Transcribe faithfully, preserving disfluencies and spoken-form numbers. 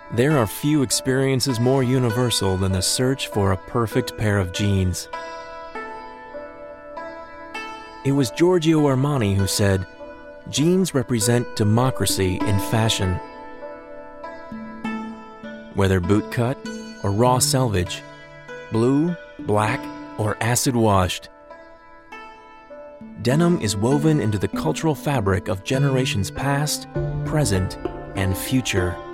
There are few experiences more universal than the search for a perfect pair of jeans. It was Giorgio Armani who said, "Jeans represent democracy in fashion." Whether bootcut or raw selvage, blue, black, or acid washed, denim is woven into the cultural fabric of generations past, present, and future.